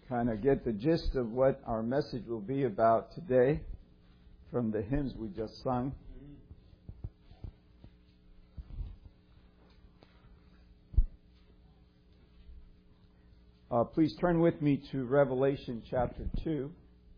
kind of get the gist of what our message will be about today from the hymns we just sung. Please turn with me to Revelation chapter 2.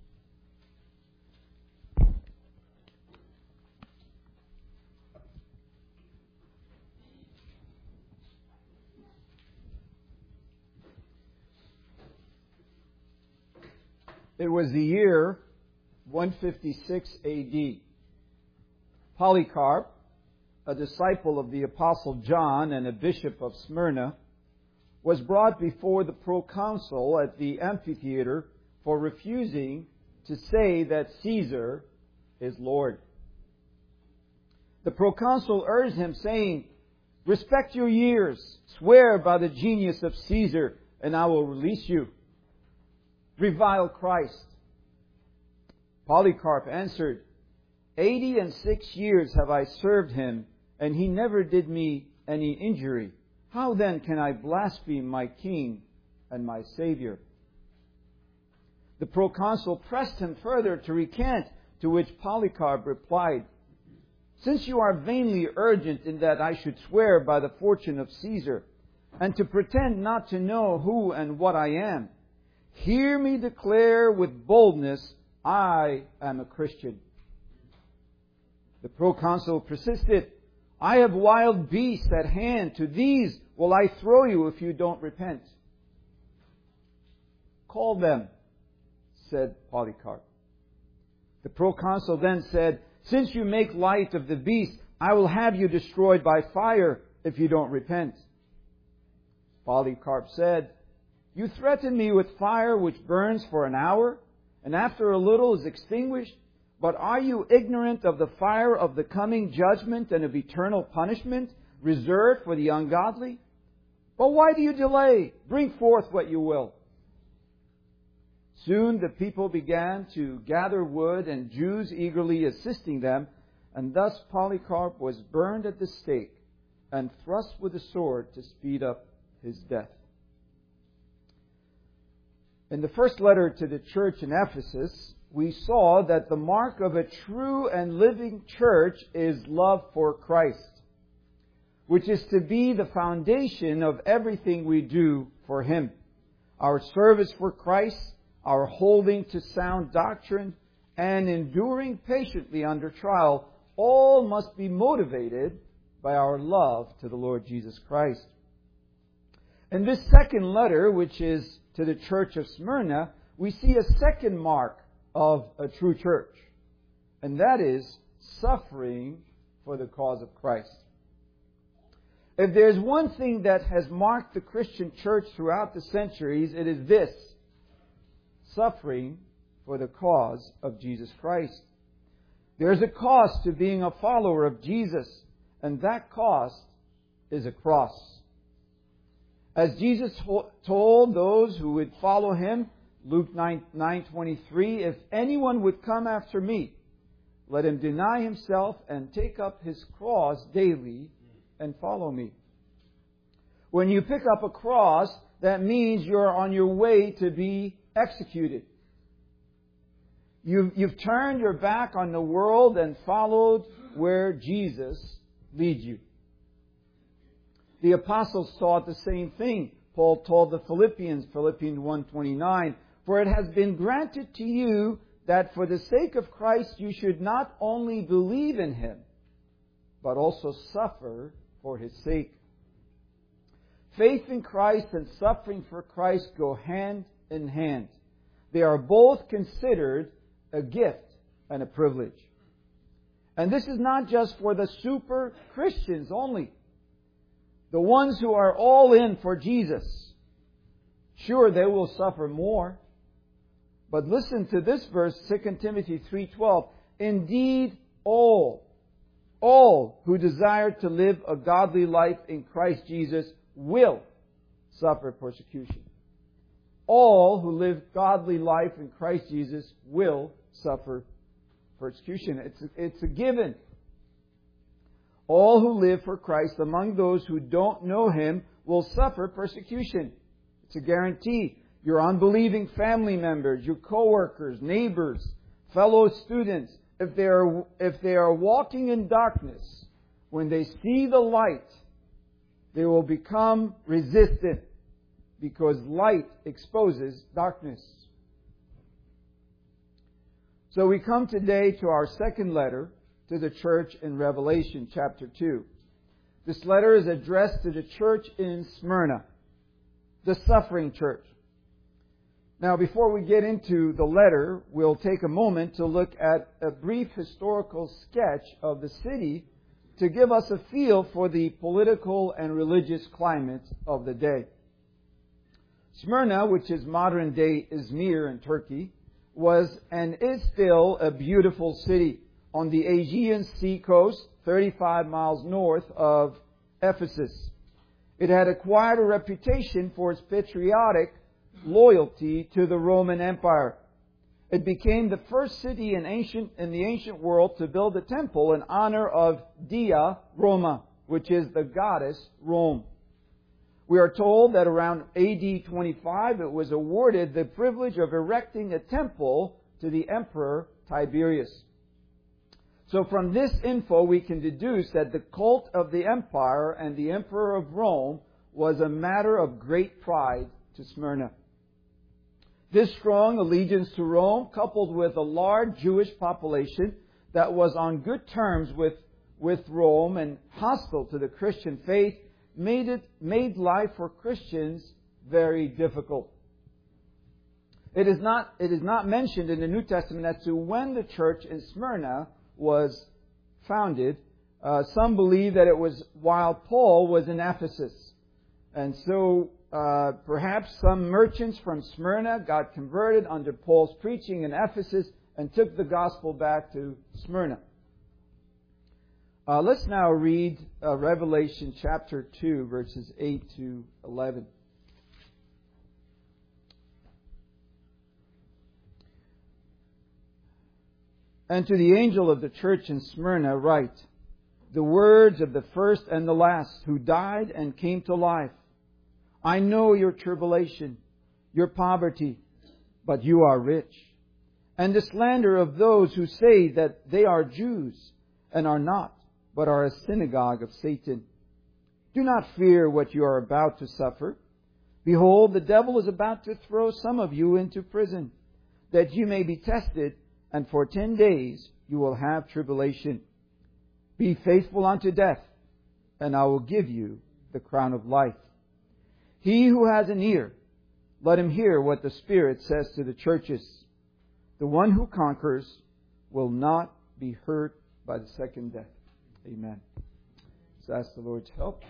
It was the year 156 A.D. Polycarp, a disciple of the Apostle John and a bishop of Smyrna, was brought before the proconsul at the amphitheater for refusing to say that Caesar is Lord. The proconsul urged him, saying, "Respect your years, swear by the genius of Caesar, and I will release you. Revile Christ." Polycarp answered, 86 years have I served him, and he never did me any injury. How then can I blaspheme my king and my Savior? The proconsul pressed him further to recant, to which Polycarp replied, "Since you are vainly urgent in that I should swear by the fortune of Caesar, and to pretend not to know who and what I am, hear me declare with boldness, I am a Christian." The proconsul persisted, "I have wild beasts at hand. To these will I throw you if you don't repent." "Call them," said Polycarp. The proconsul then said, "Since you make light of the beast, I will have you destroyed by fire if you don't repent." Polycarp said, "You threaten me with fire which burns for an hour, and after a little is extinguished. But are you ignorant of the fire of the coming judgment and of eternal punishment reserved for the ungodly? But why do you delay? Bring forth what you will." Soon the people began to gather wood, and Jews eagerly assisting them, and thus Polycarp was burned at the stake and thrust with a sword to speed up his death. In the first letter to the church in Ephesus, we saw that the mark of a true and living church is love for Christ, which is to be the foundation of everything we do for Him. Our service for Christ, our holding to sound doctrine, and enduring patiently under trial, all must be motivated by our love to the Lord Jesus Christ. In this second letter, which is to the church of Smyrna, we see a second mark of a true church, and that is suffering for the cause of Christ. If there's one thing that has marked the Christian church throughout the centuries, it is this: suffering for the cause of Jesus Christ. There's a cost to being a follower of Jesus, and that cost is a cross. As Jesus told those who would follow Him, Luke 9:23, "If anyone would come after me, let him deny himself and take up his cross daily and follow me." When you pick up a cross, that means you're on your way to be executed. You've turned your back on the world and followed where Jesus leads you. The apostles taught the same thing. Paul told the Philippians 1:29, "For it has been granted to you that for the sake of Christ you should not only believe in Him, but also suffer for His sake." Faith in Christ and suffering for Christ go hand in hand. They are both considered a gift and a privilege. And this is not just for the super Christians only. The ones who are all in for Jesus, sure, they will suffer more. But listen to this verse, 2 Timothy 3:12. "Indeed, all who desire to live a godly life in Christ Jesus will suffer persecution." All who live godly life in Christ Jesus will suffer persecution. It's a given. All who live for Christ among those who don't know Him will suffer persecution. It's a guarantee. your unbelieving family members, your co-workers, neighbors, fellow students, if they are walking in darkness, when they see the light, they will become resistant because light exposes darkness. So we come today to our second letter to the church in Revelation chapter 2. This letter is addressed to the church in Smyrna, the suffering church. Now, before we get into the letter, we'll take a moment to look at a brief historical sketch of the city to give us a feel for the political and religious climate of the day. Smyrna, which is modern-day Izmir in Turkey, was and is still a beautiful city on the Aegean Sea coast, 35 miles north of Ephesus. It had acquired a reputation for its patriotic loyalty to the Roman Empire. It became the first city in the ancient world to build a temple in honor of Dea Roma, which is the goddess Rome. We are told that around AD 25 it was awarded the privilege of erecting a temple to the Emperor Tiberius. So from this info we can deduce that the cult of the empire and the Emperor of Rome was a matter of great pride to Smyrna. This strong allegiance to Rome, coupled with a large Jewish population that was on good terms with Rome and hostile to the Christian faith, made life for Christians very difficult. It is not mentioned in the New Testament as to when the church in Smyrna was founded. Some believe that it was while Paul was in Ephesus. And so perhaps some merchants from Smyrna got converted under Paul's preaching in Ephesus and took the gospel back to Smyrna. Let's now read Revelation chapter 2, verses 8 to 11. And to the angel of the church in Smyrna write, the words of the first and the last, who died and came to life. I know your tribulation, your poverty, but you are rich, and the slander of those who say that they are Jews and are not, but are a synagogue of Satan. Do not fear what you are about to suffer. Behold, the devil is about to throw some of you into prison, that you may be tested, and for 10 days you will have tribulation. Be faithful unto death, and I will give you the crown of life. He who has an ear, let him hear what the Spirit says to the churches. The one who conquers will not be hurt by the second death. Amen. Let's ask the Lord's help.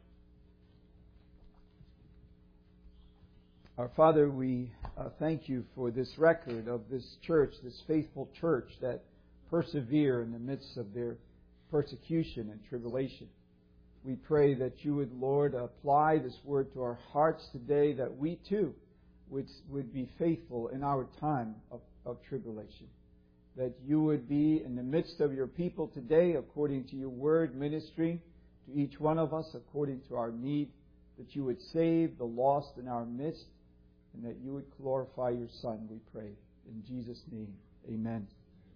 Our Father, we thank you for this record of this church, this faithful church that persevere in the midst of their persecution and tribulation. We pray that you would, Lord, apply this word to our hearts today, that we too would be faithful in our time of tribulation. That you would be in the midst of your people today, according to your word, ministering to each one of us according to our need. That you would save the lost in our midst, and that you would glorify your Son, we pray. In Jesus' name, amen.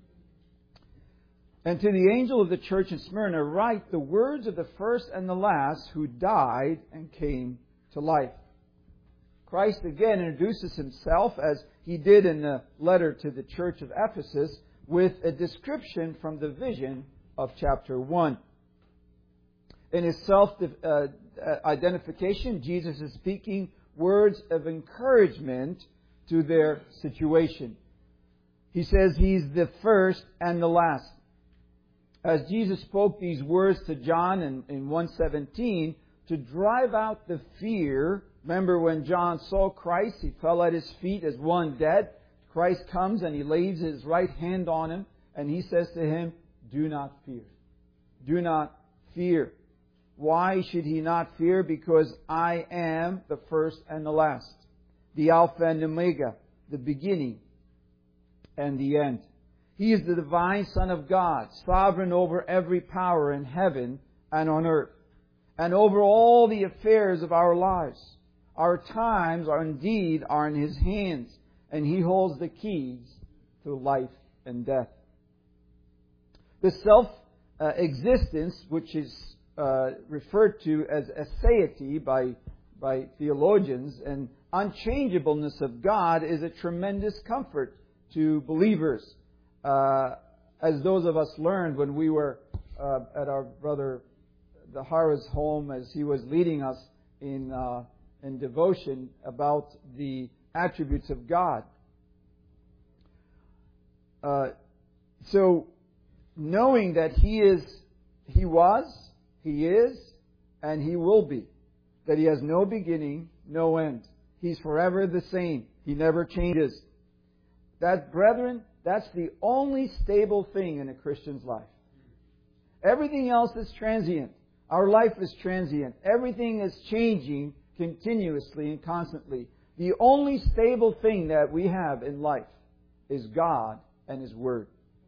And to the angel of the church in Smyrna write the words of the first and the last, who died and came to life. Christ again introduces himself, as he did in the letter to the church of Ephesus, with a description from the vision of chapter 1. In his self-identification, Jesus is speaking words of encouragement to their situation. He says he's the first and the last. As Jesus spoke these words to John in 1:17 to drive out the fear. Remember when John saw Christ, he fell at his feet as one dead. Christ comes and he lays his right hand on him and he says to him, do not fear. Do not fear. Why should he not fear? Because I am the first and the last, the Alpha and Omega, the beginning and the end. He is the divine Son of God, sovereign over every power in heaven and on earth, and over all the affairs of our lives. Our times are in His hands, and He holds the keys to life and death. The self-existence, which is referred to as aseity by theologians, and unchangeableness of God is a tremendous comfort to believers. As those of us learned when we were at our brother Dahara's home, as he was leading us in devotion about the attributes of God. So, knowing that He was, He is, and He will be. That He has no beginning, no end. He's forever the same. He never changes. That, brethren, that's the only stable thing in a Christian's life. Everything else is transient. Our life is transient. Everything is changing continuously and constantly. The only stable thing that we have in life is God and His Word.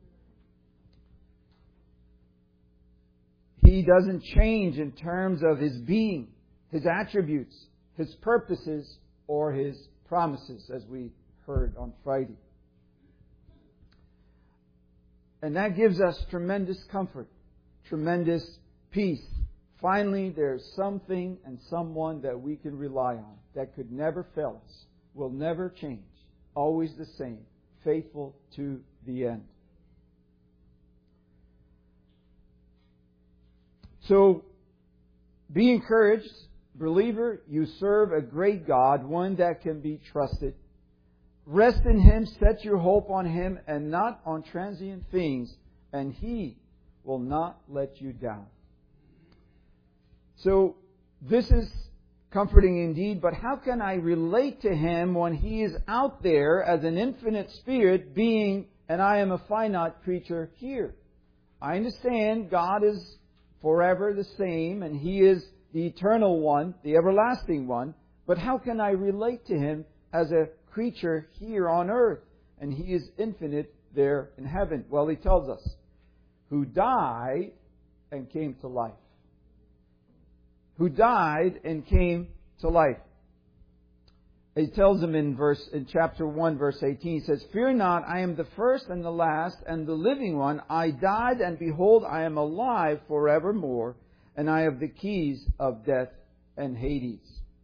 He doesn't change in terms of His being, His attributes, His purposes, or His promises, as we heard on Friday. And that gives us tremendous comfort, tremendous peace. Finally, there's something and someone that we can rely on that could never fail us, will never change, always the same, faithful to the end. So, be encouraged, believer. You serve a great God, one that can be trusted. Rest in Him, set your hope on Him, and not on transient things, and He will not let you down. So, this is comforting indeed, but how can I relate to Him when He is out there as an infinite Spirit being, and I am a finite creature here? I understand God is forever the same, and He is the eternal one, the everlasting one, but how can I relate to Him as a creature here on earth? And He is infinite there in heaven. Well, He tells us, who died and came to life. Who died and came to life. He tells them in chapter 1, verse 18, He says, Fear not, I am the first and the last and the living one. I died, and behold, I am alive forevermore, and I have the keys of death and Hades.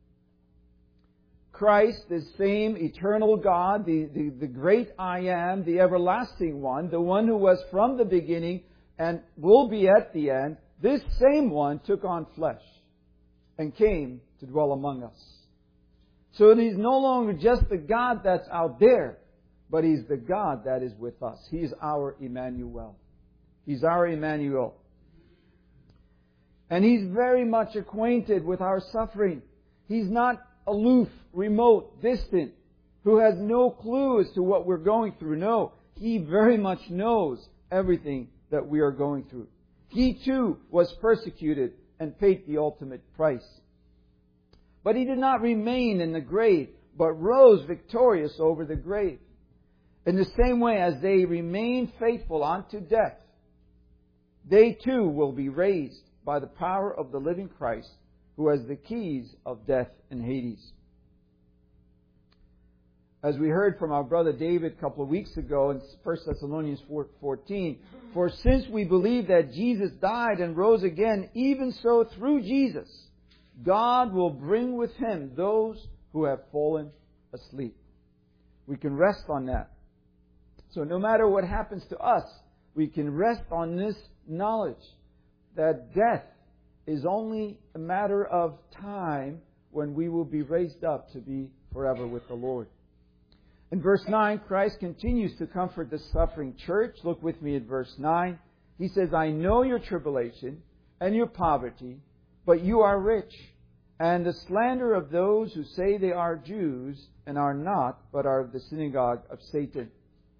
Christ, the same eternal God, the great I am, the everlasting one, the one who was from the beginning and will be at the end, this same one took on flesh and came to dwell among us. So He's no longer just the God that's out there, but He's the God that is with us. He's our Emmanuel. He's our Emmanuel. And He's very much acquainted with our suffering. He's not aloof, remote, distant, who has no clue as to what we're going through. No, He very much knows everything that we are going through. He too was persecuted and paid the ultimate price. But He did not remain in the grave, but rose victorious over the grave. In the same way as they remain faithful unto death, they too will be raised by the power of the living Christ, who has the keys of death and Hades. As we heard from our brother David a couple of weeks ago in 1 Thessalonians 4:14, For since we believe that Jesus died and rose again, even so through Jesus, God will bring with Him those who have fallen asleep. We can rest on that. So no matter what happens to us, we can rest on this knowledge that death is only a matter of time when we will be raised up to be forever with the Lord. In verse 9, Christ continues to comfort the suffering church. Look with me at verse 9. He says, I know your tribulation and your poverty, but you are rich, and the slander of those who say they are Jews and are not, but are of the synagogue of Satan.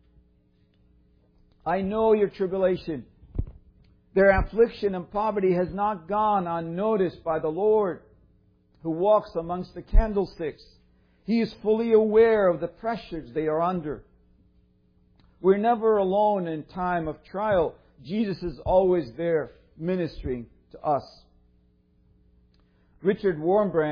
I know your tribulation. Their affliction and poverty has not gone unnoticed by the Lord, who walks amongst the candlesticks. He is fully aware of the pressures they are under. We're never alone in time of trial. Jesus is always there ministering to us. Richard Wurmbrand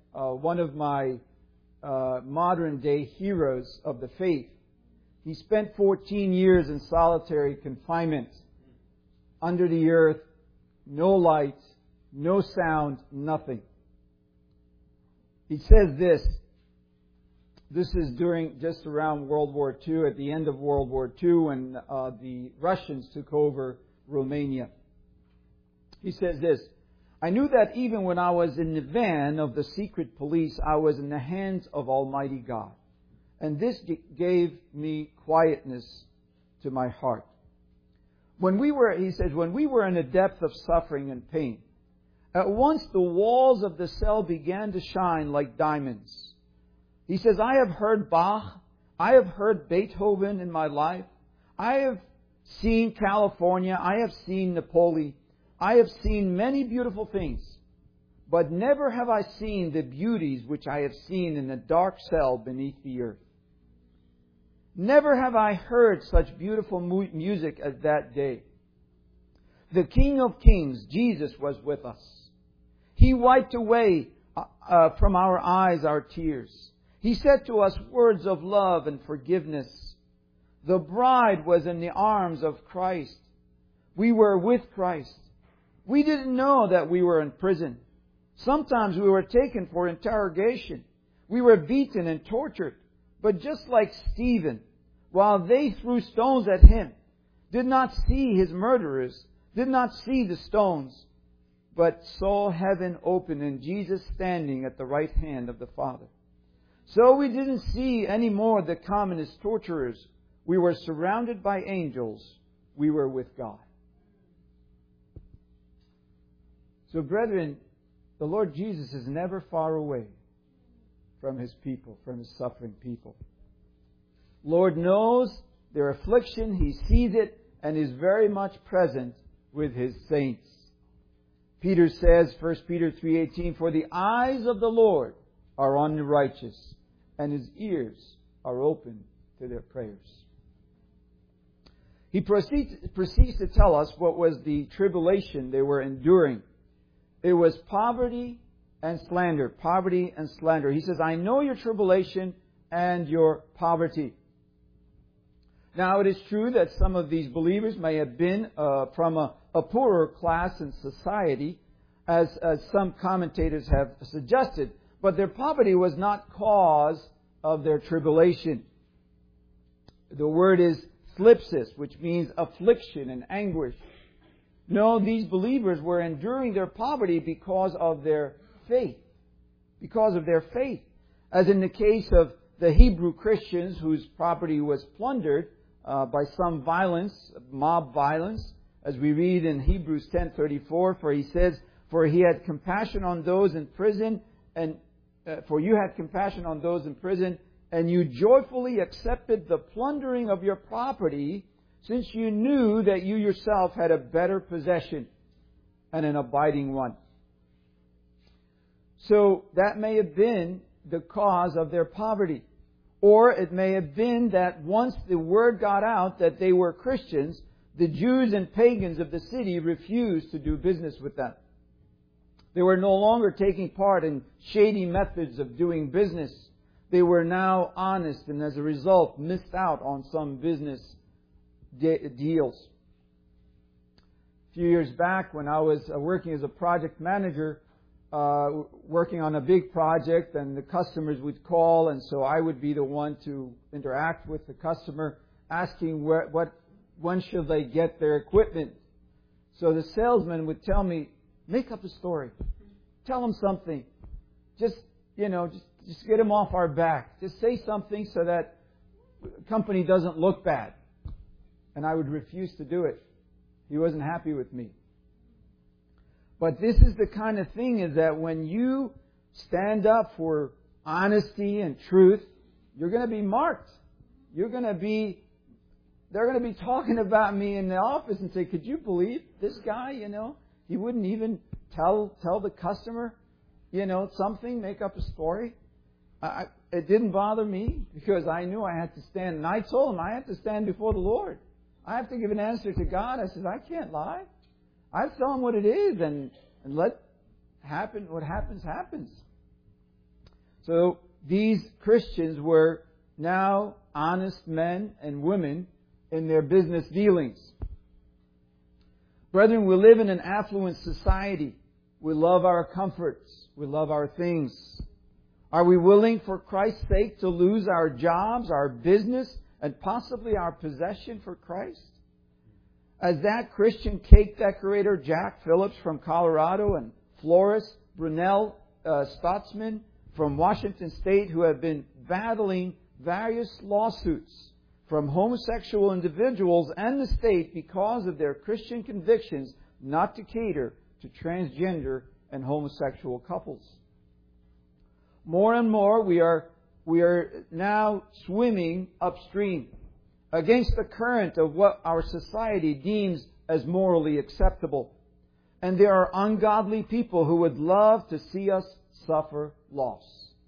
one of my modern day heroes of the faith. He spent 14 years in solitary confinement, under the earth, no light, no sound, nothing. He says this. This is just around World War II, at the end of World War II, when the Russians took over Romania. He says this: I knew that even when I was in the van of the secret police, I was in the hands of Almighty God. And this gave me quietness to my heart. He says, when we were in a depth of suffering and pain, at once the walls of the cell began to shine like diamonds. He says, I have heard Bach, I have heard Beethoven in my life, I have seen California, I have seen Napoli, I have seen many beautiful things, but never have I seen the beauties which I have seen in the dark cell beneath the earth. Never have I heard such beautiful music as that day. The King of Kings, Jesus, was with us. He wiped away from our eyes our tears. He said to us words of love and forgiveness. The bride was in the arms of Christ. We were with Christ. We didn't know that we were in prison. Sometimes we were taken for interrogation. We were beaten and tortured. But just like Stephen, while they threw stones at him, did not see his murderers, did not see the stones, but saw heaven open and Jesus standing at the right hand of the Father. So we didn't see any more the communist torturers. We were surrounded by angels. We were with God. So, brethren, the Lord Jesus is never far away from His people, from His suffering people. Lord knows their affliction. He sees it and is very much present with His saints. Peter says, 1 Peter 3:18, for the eyes of the Lord are on the righteous, and His ears are open to their prayers. He proceeds to tell us what was the tribulation they were enduring. It was poverty and slander. Poverty and slander. He says, I know your tribulation and your poverty. Now, it is true that some of these believers may have been from a poorer class in society, as some commentators have suggested, but their poverty was not cause of their tribulation. The word is thlipsis, which means affliction and anguish. No, these believers were enduring their poverty because of their faith. Because of their faith. As in the case of the Hebrew Christians whose property was plundered by some violence, mob violence, as we read in Hebrews 10:34, for he says, for he had compassion on those in prison, and for you had compassion on those in prison, and you joyfully accepted the plundering of your property, since you knew that you yourself had a better possession and an abiding one. So that may have been the cause of their poverty. Or it may have been that once the word got out that they were Christians, the Jews and pagans of the city refused to do business with them. They were no longer taking part in shady methods of doing business. They were now honest and as a result missed out on some business deals. A few years back when I was working as a project manager, working on a big project, and the customers would call, and so I would be the one to interact with the customer, asking when should they get their equipment. So the salesman would tell me, make up a story. Tell them something. Just get them off our back. Just say something so that the company doesn't look bad. And I would refuse to do it. He wasn't happy with me. But this is the kind of thing, is that when you stand up for honesty and truth, you're going to be marked. They're going to be talking about me in the office and say, could you believe this guy, he wouldn't even tell the customer, something, make up a story. It didn't bother me because I knew I had to stand. And I told him I had to stand before the Lord. I have to give an answer to God. I said, I can't lie. I tell him what it is and let happen. What happens, happens. So these Christians were now honest men and women in their business dealings. Brethren, we live in an affluent society. We love our comforts. We love our things. Are we willing, for Christ's sake, to lose our jobs, our business, and possibly our possession for Christ? As that Christian cake decorator Jack Phillips from Colorado and florist Brunel Stotzman from Washington State, who have been battling various lawsuits from homosexual individuals and the state because of their Christian convictions not to cater to transgender and homosexual couples. More and more we are now swimming upstream against the current of what our society deems as morally acceptable. And there are ungodly people who would love to see us suffer loss.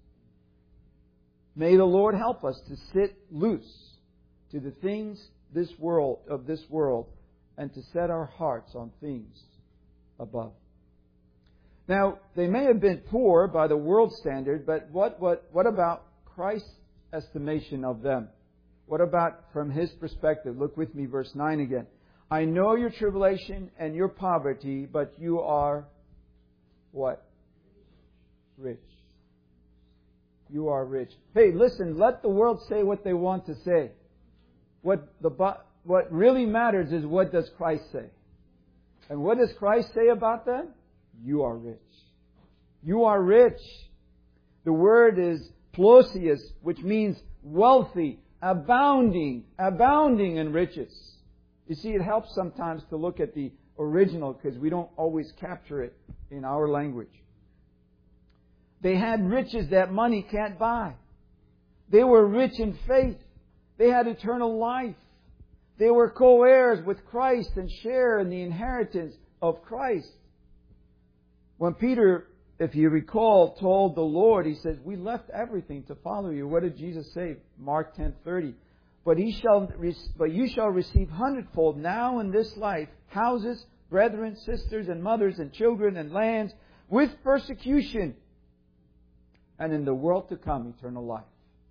May the Lord help us to sit loose to the things of this world and to set our hearts on things above. Now, they may have been poor by the world standard, but what about Christ's estimation of them? What about from His perspective? Look with me, verse 9 again. I know your tribulation and your poverty, but you are what? Rich. You are rich. Hey, listen, let the world say what they want to say. What really matters is, what does Christ say? And what does Christ say about them? You are rich. You are rich. The word is plosius, which means wealthy, abounding in riches. You see, it helps sometimes to look at the original because we don't always capture it in our language. They had riches that money can't buy. They were rich in faith. They had eternal life. They were co-heirs with Christ and share in the inheritance of Christ. When Peter, if you recall, told the Lord, he says, we left everything to follow you. What did Jesus say? Mark 10:30. But you shall receive hundredfold now in this life houses, brethren, sisters, and mothers, and children, and lands, with persecution, and in the world to come, eternal life.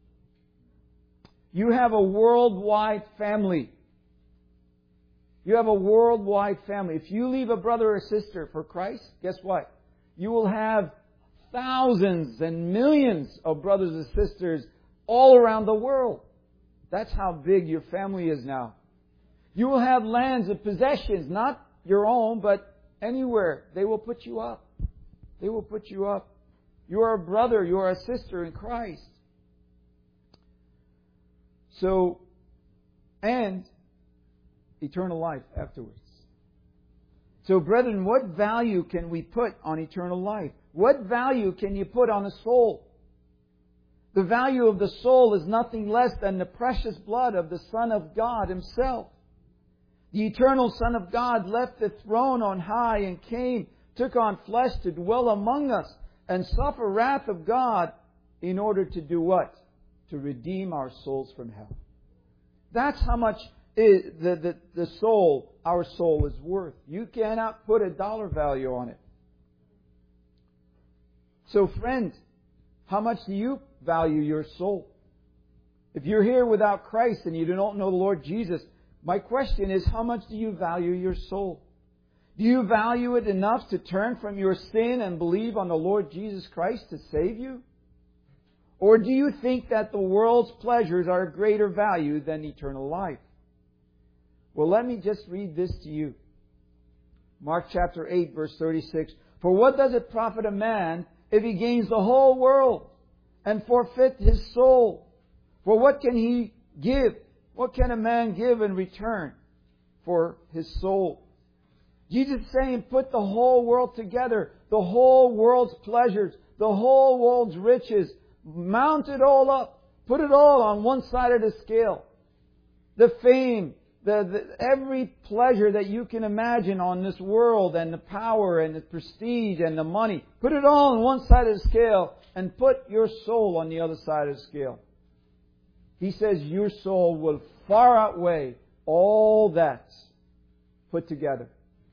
You have a worldwide family. You have a worldwide family. If you leave a brother or sister for Christ, guess what? You will have thousands and millions of brothers and sisters all around the world. That's how big your family is now. You will have lands and possessions, not your own, but anywhere. They will put you up. They will put you up. You are a brother, you are a sister in Christ. So, and eternal life afterwards. So, brethren, what value can we put on eternal life? What value can you put on a soul? The value of the soul is nothing less than the precious blood of the Son of God Himself. The eternal Son of God left the throne on high and came, took on flesh to dwell among us and suffer wrath of God in order to do what? To redeem our souls from hell. That's how much the soul, our soul, is worth. You cannot put a dollar value on it. So, friend, how much do you value your soul? If you're here without Christ and you don't know the Lord Jesus, my question is, how much do you value your soul? Do you value it enough to turn from your sin and believe on the Lord Jesus Christ to save you? Or do you think that the world's pleasures are of greater value than eternal life? Well, let me just read this to you. Mark chapter 8, verse 36. For what does it profit a man if he gains the whole world and forfeit his soul? For what can he give? What can a man give in return for his soul? Jesus is saying, put the whole world together, the whole world's pleasures, the whole world's riches, mount it all up, put it all on one side of the scale. The fame, every pleasure that you can imagine on this world, and the power and the prestige and the money, put it all on one side of the scale and put your soul on the other side of the scale. He says your soul will far outweigh all that put together.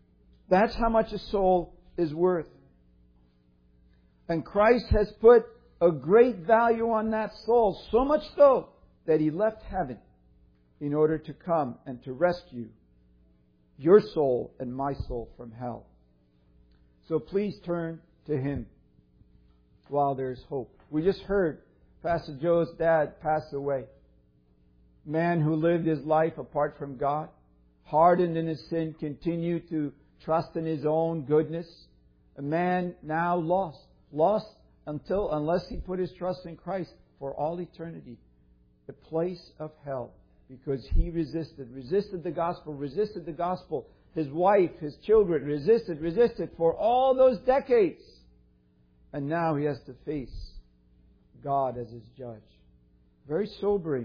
That's how much a soul is worth. And Christ has put a great value on that soul, so much so that He left heaven in order to come and to rescue your soul and my soul from hell. So please turn to Him while there's hope. We just heard Pastor Joe's dad pass away. Man who lived his life apart from God, hardened in his sin, continued to trust in his own goodness. A man now lost unless he put his trust in Christ for all eternity. The place of hell, because he resisted the gospel. His wife, his children resisted for all those decades. And now he has to face God as his judge. Very sobering.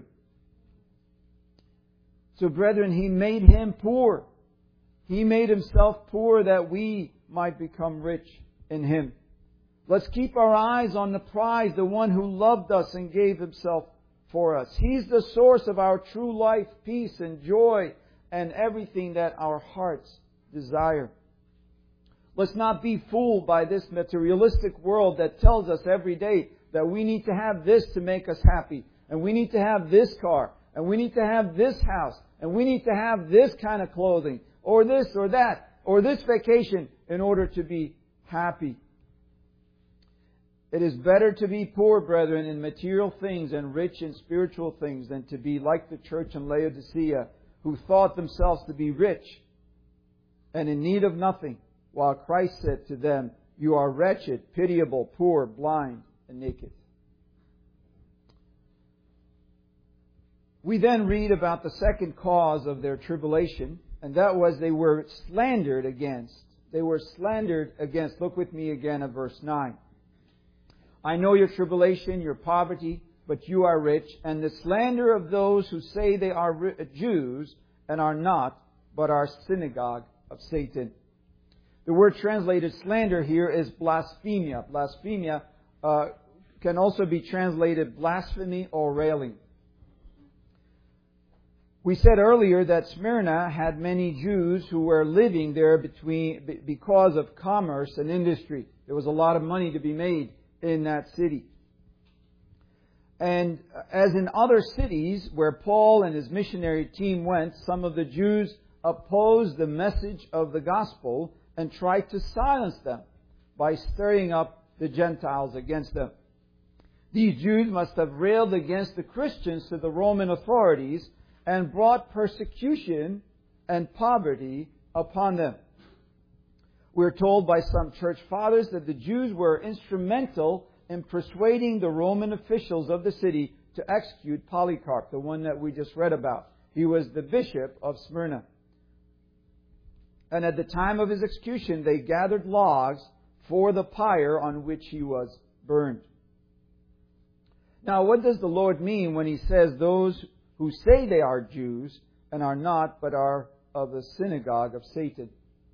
So brethren, He made Him poor. He made Himself poor that we might become rich in Him. Let's keep our eyes on the prize, the one who loved us and gave Himself for us. He's the source of our true life, peace and joy and everything that our hearts desire. Let's not be fooled by this materialistic world that tells us every day that we need to have this to make us happy, and we need to have this car, and we need to have this house, and we need to have this kind of clothing, or this or that, or this vacation in order to be happy. It is better to be poor, brethren, in material things and rich in spiritual things than to be like the church in Laodicea, who thought themselves to be rich and in need of nothing, while Christ said to them, "You are wretched, pitiable, poor, blind, and naked." We then read about the second cause of their tribulation, and that was they were slandered against. They were slandered against. Look with me again at verse 9. "I know your tribulation, your poverty, but you are rich, and the slander of those who say they are Jews and are not, but are synagogue of Satan." The word translated slander here is blasphemia. Blasphemia can also be translated blasphemy or railing. We said earlier that Smyrna had many Jews who were living there because of commerce and industry. There was a lot of money to be made in that city. And as in other cities where Paul and his missionary team went, some of the Jews opposed the message of the gospel and tried to silence them by stirring up the Gentiles against them. These Jews must have railed against the Christians to the Roman authorities and brought persecution and poverty upon them. We're told by some church fathers that the Jews were instrumental in persuading the Roman officials of the city to execute Polycarp, the one that we just read about. He was the bishop of Smyrna. And at the time of his execution, they gathered logs for the pyre on which he was burned. Now, what does the Lord mean when He says those who say they are Jews and are not, but are of the synagogue of Satan?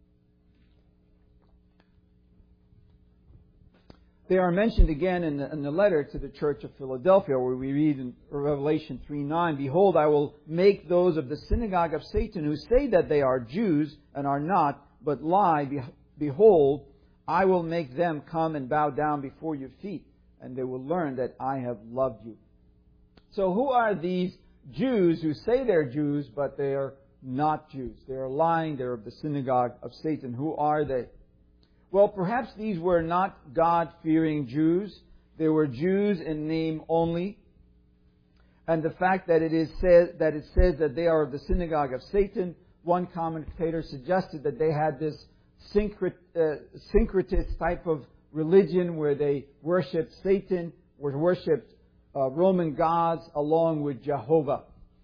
They are mentioned again in the letter to the church of Philadelphia, where we read in Revelation 3:9, "Behold, I will make those of the synagogue of Satan who say that they are Jews and are not, but lie. Behold, I will make them come and bow down before your feet, and they will learn that I have loved you." So who are these Jews who say they're Jews, but they are not Jews? They are lying. They're of the synagogue of Satan. Who are they? Well, perhaps these were not God-fearing Jews. They were Jews in name only. And the fact that it says that they are of the synagogue of Satan, one commentator suggested that they had this syncretist type of religion where they worshipped Satan, or worshipped Roman gods along with Jehovah.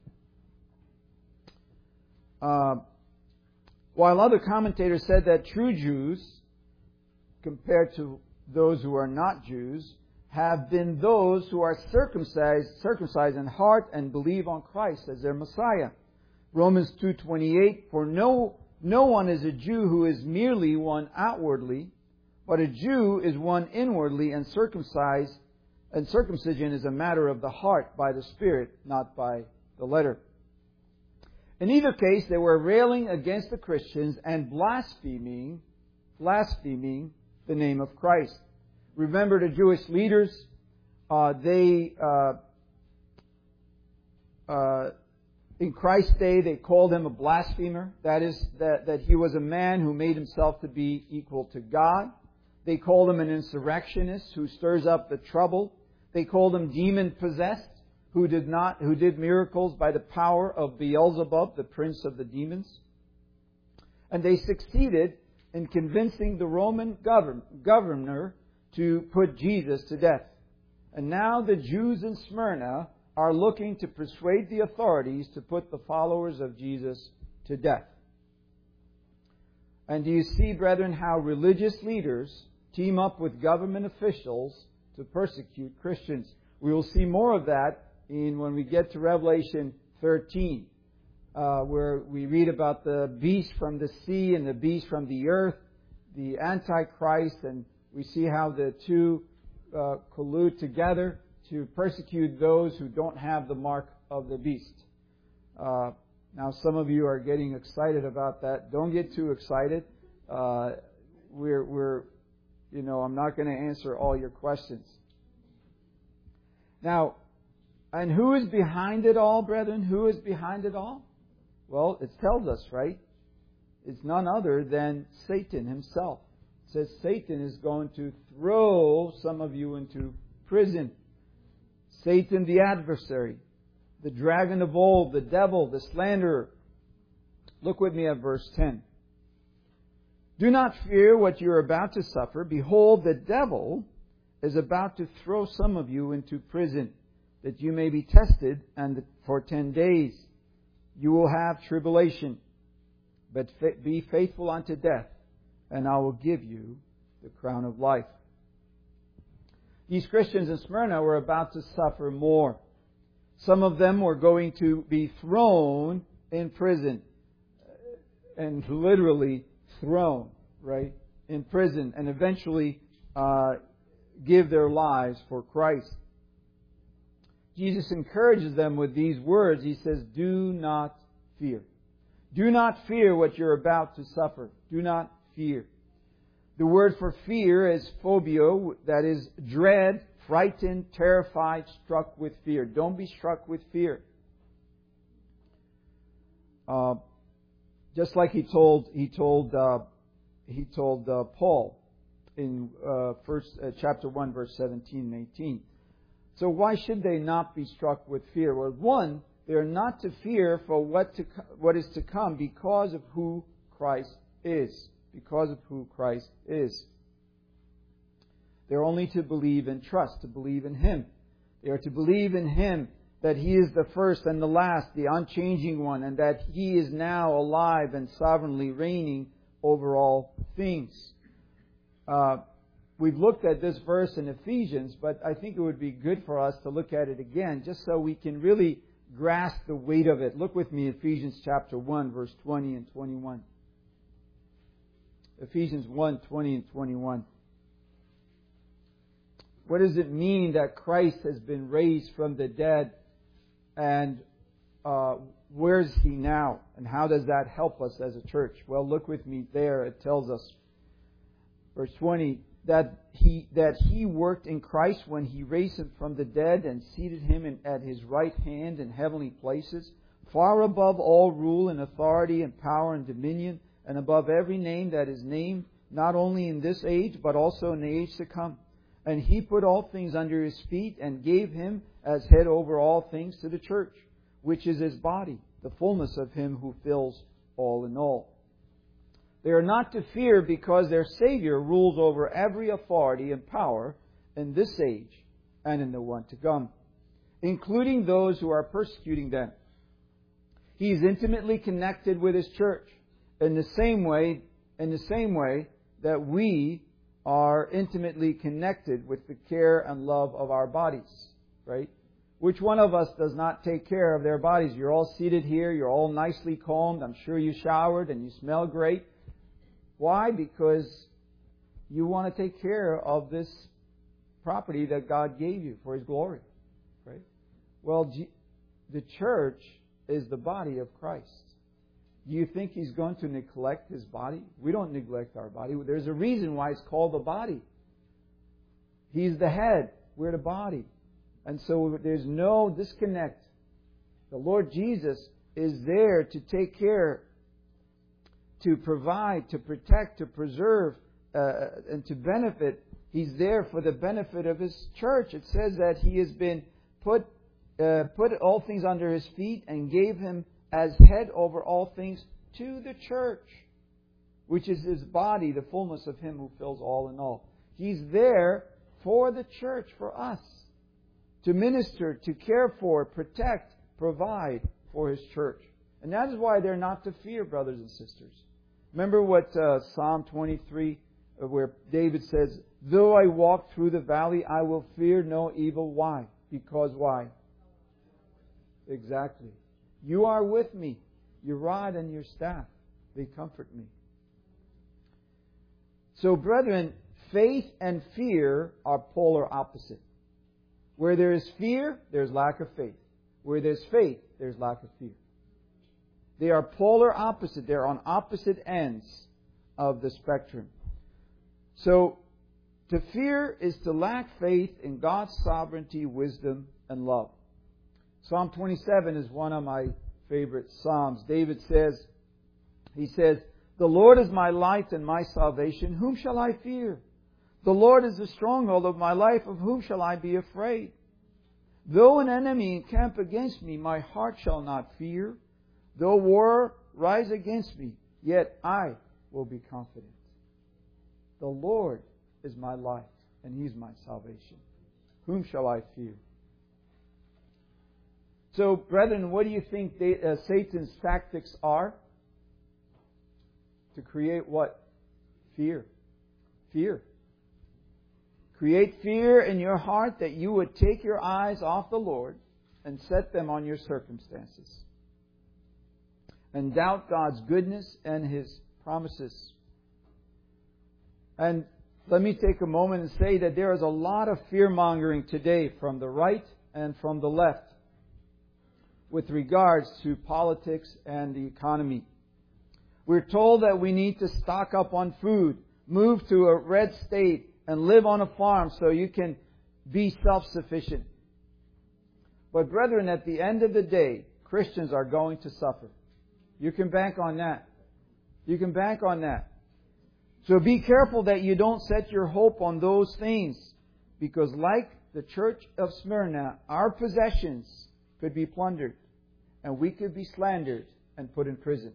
While other commentators said that true Jews, compared to those who are not Jews, have been those who are circumcised in heart and believe on Christ as their Messiah. Romans 2:28, "For no one is a Jew who is merely one outwardly, but a Jew is one inwardly, and circumcision is a matter of the heart by the Spirit, not by the letter." In either case, they were railing against the Christians and blaspheming the name of Christ. Remember the Jewish leaders In Christ's day, they called him a blasphemer. That is, that he was a man who made himself to be equal to God. They called him an insurrectionist who stirs up the trouble. They called him demon-possessed, who did miracles by the power of Beelzebub, the prince of the demons. And they succeeded in convincing the Roman governor to put Jesus to death. And now the Jews in Smyrna are looking to persuade the authorities to put the followers of Jesus to death. And do you see, brethren, how religious leaders team up with government officials to persecute Christians? We will see more of that when we get to Revelation 13, where we read about the beast from the sea and the beast from the earth, the Antichrist, and we see how the two collude together to persecute those who don't have the mark of the beast. Now, some of you are getting excited about that. Don't get too excited. I'm not going to answer all your questions. Now, and who is behind it all, brethren? Who is behind it all? Well, it tells us, right? It's none other than Satan himself. It says Satan is going to throw some of you into prison. Satan the adversary, the dragon of old, the devil, the slanderer. Look with me at verse 10. Do not fear what you are about to suffer. Behold, the devil is about to throw some of you into prison, that you may be tested, and for 10 days you will have tribulation. But be faithful unto death, and I will give you the crown of life. These Christians in Smyrna were about to suffer more. Some of them were going to be thrown in prison. And literally thrown, right, in prison. And eventually give their lives for Christ. Jesus encourages them with these words. He says, do not fear. Do not fear what you're about to suffer. Do not fear. The word for fear is phobia, that is dread, frightened, terrified, struck with fear. Don't be struck with fear. Just like he told Paul in chapter 1, verse 17 and 18. So why should they not be struck with fear? Well, one, they are not to fear for what is to come because of who Christ is. Because of who Christ is. They're only to believe and trust, to believe in Him. They are to believe in Him, that He is the first and the last, the unchanging one, and that He is now alive and sovereignly reigning over all things. We've looked at this verse in Ephesians, but I think it would be good for us to look at it again, just so we can really grasp the weight of it. Look with me, Ephesians chapter 1, verse 20 and 21. Ephesians 1, 20 and 21. What does it mean that Christ has been raised from the dead? And where is He now? And how does that help us as a church? Well, look with me there. It tells us, verse 20, that He worked in Christ when He raised Him from the dead and seated Him at His right hand in heavenly places, far above all rule and authority and power and dominion, and above every name that is named, not only in this age, but also in the age to come. And He put all things under His feet, and gave Him as head over all things to the church, which is His body, the fullness of Him who fills all in all. They are not to fear because their Savior rules over every authority and power in this age and in the one to come, including those who are persecuting them. He is intimately connected with His church. In the same way that we are intimately connected with the care and love of our bodies, right? Which one of us does not take care of their bodies? You're all seated here, you're all nicely combed, I'm sure you showered and you smell great. Why? Because you want to take care of this property that God gave you for His glory, right? Well, the church is the body of Christ. Do you think He's going to neglect His body? We don't neglect our body. There's a reason why it's called the body. He's the head. We're the body. And so there's no disconnect. The Lord Jesus is there to take care, to provide, to protect, to preserve, and to benefit. He's there for the benefit of His church. It says that He has been put all things under His feet and gave Him as head over all things to the church, which is His body, the fullness of Him who fills all in all. He's there for the church, for us, to minister, to care for, protect, provide for His church. And that is why they're not to fear, brothers and sisters. Remember what Psalm 23, where David says, though I walk through the valley, I will fear no evil. Why? Because why? Exactly. You are with me. Your rod and your staff, they comfort me. So, brethren, faith and fear are polar opposite. Where there is fear, there's lack of faith. Where there's faith, there's lack of fear. They are polar opposite. They're on opposite ends of the spectrum. So, to fear is to lack faith in God's sovereignty, wisdom, and love. Psalm 27 is one of my favorite psalms. David says, the Lord is my light and my salvation. Whom shall I fear? The Lord is the stronghold of my life. Of whom shall I be afraid? Though an enemy encamp against me, my heart shall not fear. Though war rise against me, yet I will be confident. The Lord is my light, and He's my salvation. Whom shall I fear? So, brethren, what do you think Satan's tactics are? To create what? Fear. Fear. Create fear in your heart that you would take your eyes off the Lord and set them on your circumstances. And doubt God's goodness and His promises. And let me take a moment and say that there is a lot of fear-mongering today from the right and from the left with regards to politics and the economy. We're told that we need to stock up on food, move to a red state, and live on a farm so you can be self-sufficient. But brethren, at the end of the day, Christians are going to suffer. You can bank on that. You can bank on that. So be careful that you don't set your hope on those things, because like the church of Smyrna, our possessions could be plundered, and we could be slandered and put in prison.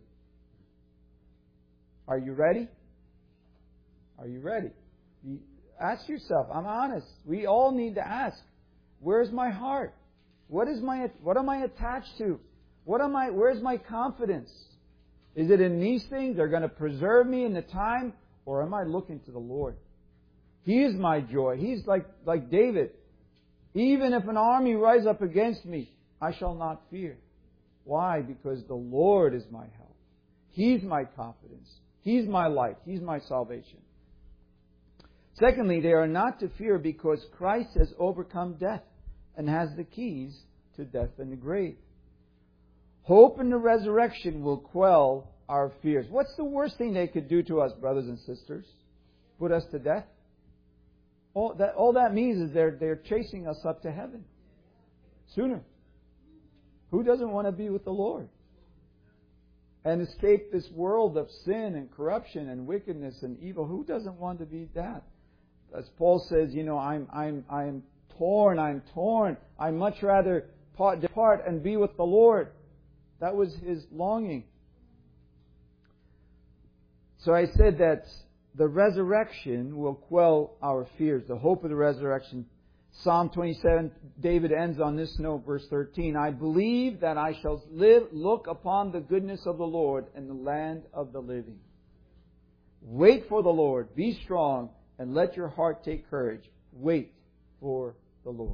Are you ready? Are you ready? Ask yourself. I'm honest. We all need to ask. Where's my heart? What am I attached to? Where's my confidence? Is it in these things that are going to preserve me in the time? Or am I looking to the Lord? He is my joy. He's like David. Even if an army rise up against me, I shall not fear. Why? Because the Lord is my help. He's my confidence. He's my light. He's my salvation. Secondly, they are not to fear because Christ has overcome death and has the keys to death and the grave. Hope in the resurrection will quell our fears. What's the worst thing they could do to us, brothers and sisters? Put us to death? All that means is they're chasing us up to heaven sooner. Who doesn't want to be with the Lord and escape this world of sin and corruption and wickedness and evil? Who doesn't want to be that? As Paul says, I'm torn. I'd much rather depart and be with the Lord. That was his longing. So I said that the resurrection will quell our fears. The hope of the resurrection. Psalm 27, David ends on this note, verse 13. I believe that I shall look upon the goodness of the Lord in the land of the living. Wait for the Lord. Be strong and let your heart take courage. Wait for the Lord.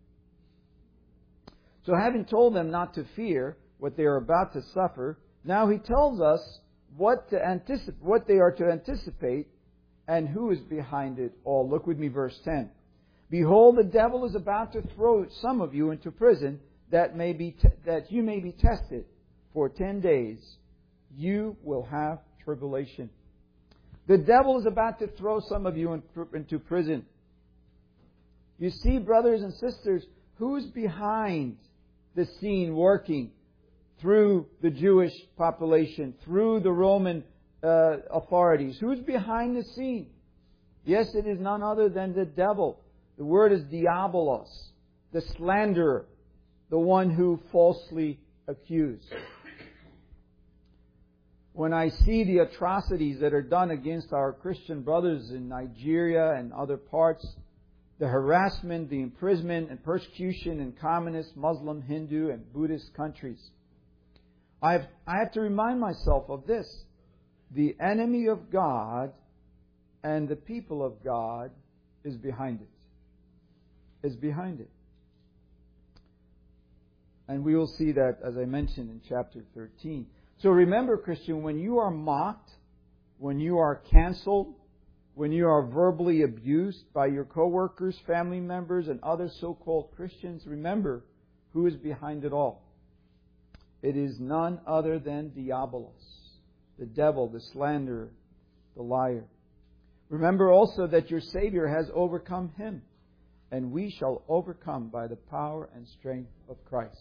So having told them not to fear what they are about to suffer, now he tells us what they are to anticipate and who is behind it all. Look with me, verse 10. Behold, the devil is about to throw some of you into prison that you may be tested. For 10 days you will have tribulation. The devil is about to throw some of you into prison. You see, brothers and sisters, who's behind the scene working through the Jewish population, through the Roman authorities? Who's behind the scene? Yes, it is none other than the devil. The word is diabolos, the slanderer, the one who falsely accused. When I see the atrocities that are done against our Christian brothers in Nigeria and other parts, the harassment, the imprisonment and persecution in communist, Muslim, Hindu and Buddhist countries, I have to remind myself of this. The enemy of God and the people of God is behind it. Is behind it. And we will see that, as I mentioned, in chapter 13. So remember, Christian, when you are mocked, when you are canceled, when you are verbally abused by your co-workers, family members, and other so-called Christians, remember who is behind it all. It is none other than Diabolos, the devil, the slanderer, the liar. Remember also that your Savior has overcome him, and we shall overcome by the power and strength of Christ.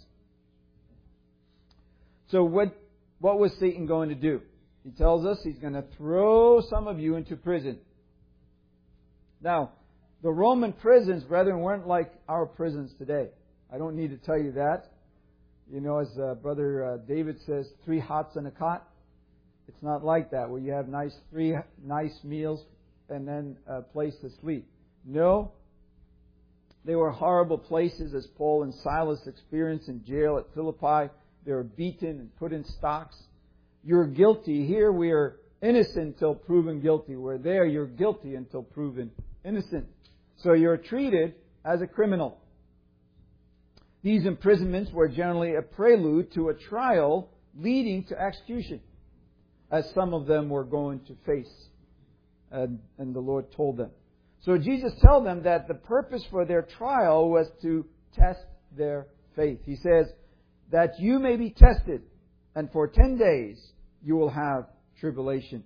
So what was Satan going to do? He tells us he's going to throw some of you into prison. Now, the Roman prisons, brethren, weren't like our prisons today. I don't need to tell you that. You know, as Brother David says, 3 hots and a cot. It's not like that, where you have 3 nice meals and then a place to sleep. No. They were horrible places, as Paul and Silas experienced in jail at Philippi. They were beaten and put in stocks. You're guilty. Here we are innocent until proven guilty. Where there you're guilty until proven innocent. So you're treated as a criminal. These imprisonments were generally a prelude to a trial leading to execution, as some of them were going to face. And the Lord told them. So Jesus told them that the purpose for their trial was to test their faith. He says, that you may be tested, and for 10 days you will have tribulation.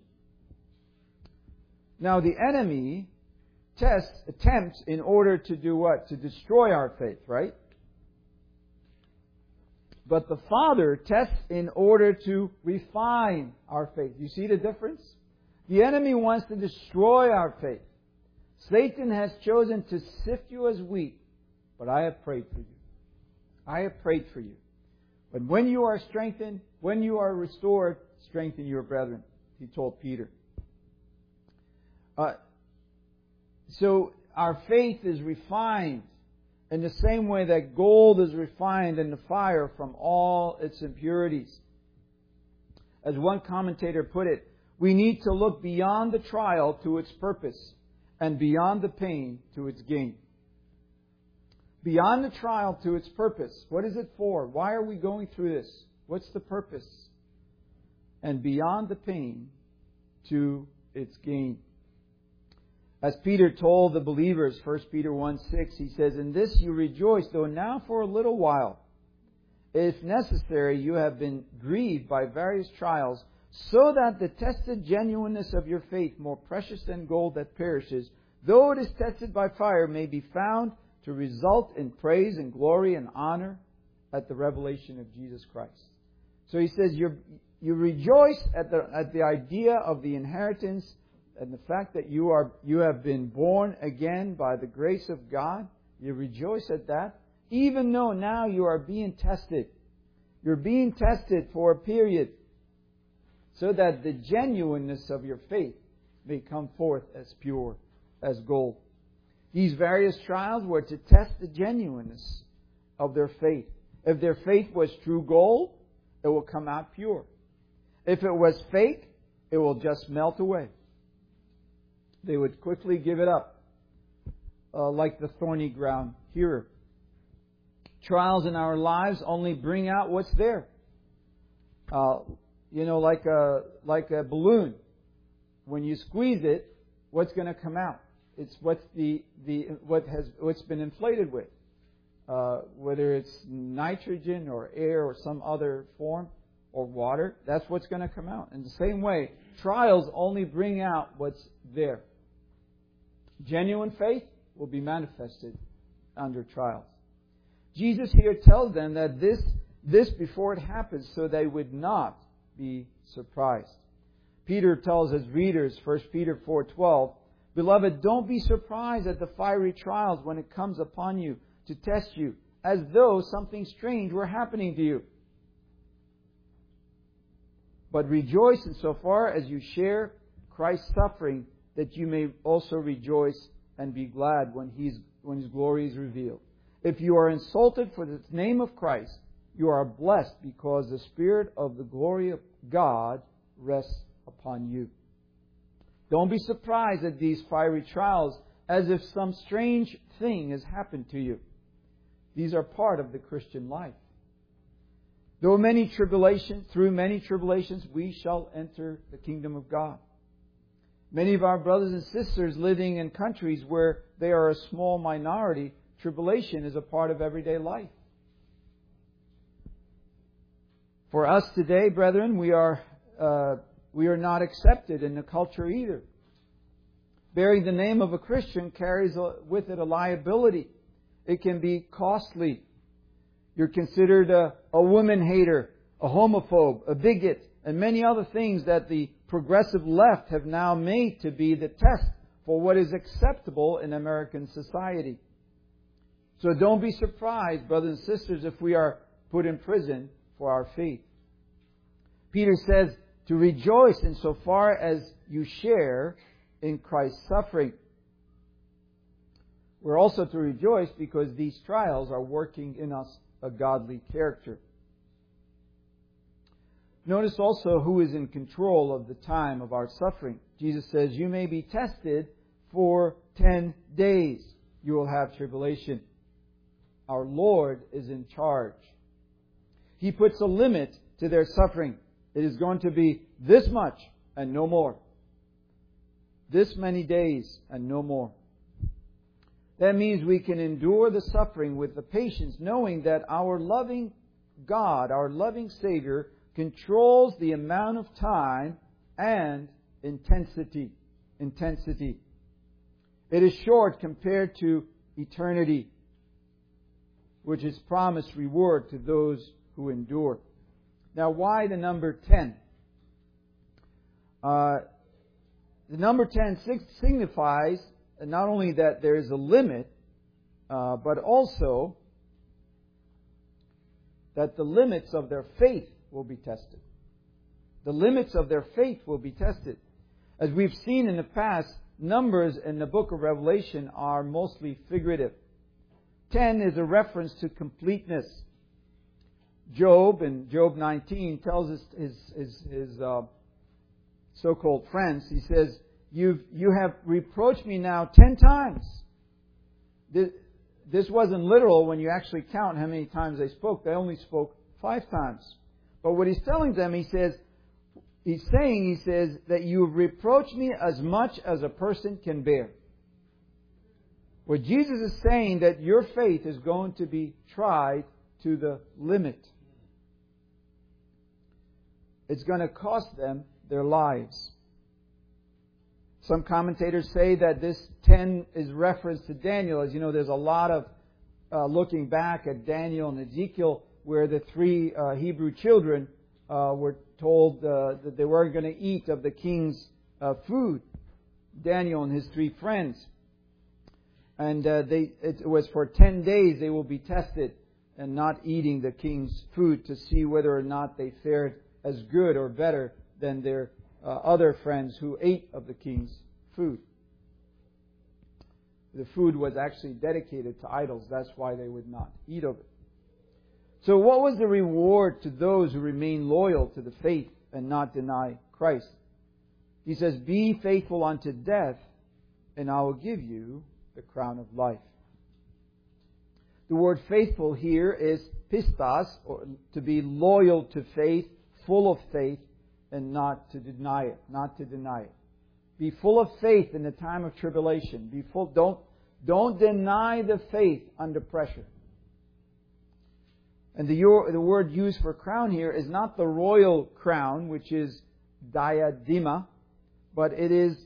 Now the enemy attempts in order to do what? To destroy our faith, right? But the Father tests in order to refine our faith. You see the difference? The enemy wants to destroy our faith. Satan has chosen to sift you as wheat, but I have prayed for you. I have prayed for you. But when you are strengthened, when you are restored, strengthen your brethren, he told Peter. So our faith is refined in the same way that gold is refined in the fire from all its impurities. As one commentator put it, we need to look beyond the trial to its purpose and beyond the pain to its gain. Beyond the trial to its purpose. What is it for? Why are we going through this? What's the purpose? And beyond the pain to its gain. As Peter told the believers, 1 Peter 1:6, he says, in this you rejoice, though now for a little while, if necessary, you have been grieved by various trials, so that the tested genuineness of your faith, more precious than gold that perishes, though it is tested by fire, may be found to result in praise and glory and honor at the revelation of Jesus Christ. So he says, you rejoice at the idea of the inheritance and the fact that you have been born again by the grace of God. You rejoice at that, even though now you are being tested. You're being tested for a period, so that the genuineness of your faith may come forth as pure as gold. These various trials were to test the genuineness of their faith. If their faith was true gold, it will come out pure. If it was fake, it will just melt away. They would quickly give it up, like the thorny ground hearer. Trials in our lives only bring out what's there. Like a balloon. When you squeeze it, what's going to come out? It's what's been inflated with, whether it's nitrogen or air or some other form or water. That's what's going to come out. In the same way, trials only bring out what's there. Genuine faith will be manifested under trials. Jesus here tells them that this before it happens, so they would not be surprised. Peter tells his readers, 1 Peter 4:12, "Beloved, don't be surprised at the fiery trials when it comes upon you to test you, as though something strange were happening to you. But rejoice insofar as you share Christ's suffering, that you may also rejoice and be glad when His glory is revealed. If you are insulted for the name of Christ, you are blessed because the Spirit of the glory of God rests upon you." Don't be surprised at these fiery trials as if some strange thing has happened to you. These are part of the Christian life. Through many tribulations, we shall enter the kingdom of God. Many of our brothers and sisters living in countries where they are a small minority, tribulation is a part of everyday life. For us today, brethren, we are not accepted in the culture either. Bearing the name of a Christian carries with it a liability. It can be costly. You're considered a woman hater, a homophobe, a bigot, and many other things that the progressive left have now made to be the test for what is acceptable in American society. So don't be surprised, brothers and sisters, if we are put in prison for our faith. Peter says to rejoice insofar as you share in Christ's suffering. We're also to rejoice because these trials are working in us a godly character. Notice also who is in control of the time of our suffering. Jesus says, "You may be tested for 10 days. You will have tribulation." Our Lord is in charge. He puts a limit to their suffering. It is going to be this much and no more. This many days and no more. That means we can endure the suffering with the patience, knowing that our loving God, our loving Savior, controls the amount of time and intensity. It is short compared to eternity, which is promised reward to those who endure. Now, why the number 10? The number 10 signifies not only that there is a limit, but also that the limits of their faith will be tested. The limits of their faith will be tested. As we've seen in the past, numbers in the book of Revelation are mostly figurative. 10 is a reference to completeness. Job, in Job 19, tells us his so-called friends, he says, You have reproached me now 10 times. This wasn't literal when you actually count how many times they spoke. They only spoke 5 times. But what he's telling them, he says that you have reproached me as much as a person can bear. What Jesus is saying that your faith is going to be tried to the limit. It's going to cost them their lives. Some commentators say that this 10 is reference to Daniel. As you know, there's a lot of looking back at Daniel and Ezekiel where the 3 Hebrew children were told that they weren't going to eat of the king's food. Daniel and his 3 friends. And it was for 10 days they will be tested and not eating the king's food to see whether or not they fared as good or better than their other friends who ate of the king's food. The food was actually dedicated to idols. That's why they would not eat of it. So what was the reward to those who remain loyal to the faith and not deny Christ? He says, "Be faithful unto death, and I will give you the crown of life." The word faithful here is pistos, or to be loyal to faith, full of faith, and not to deny it. Be full of faith in the time of tribulation. Don't deny the faith under pressure. And the word used for crown here is not the royal crown, which is diadema, but it is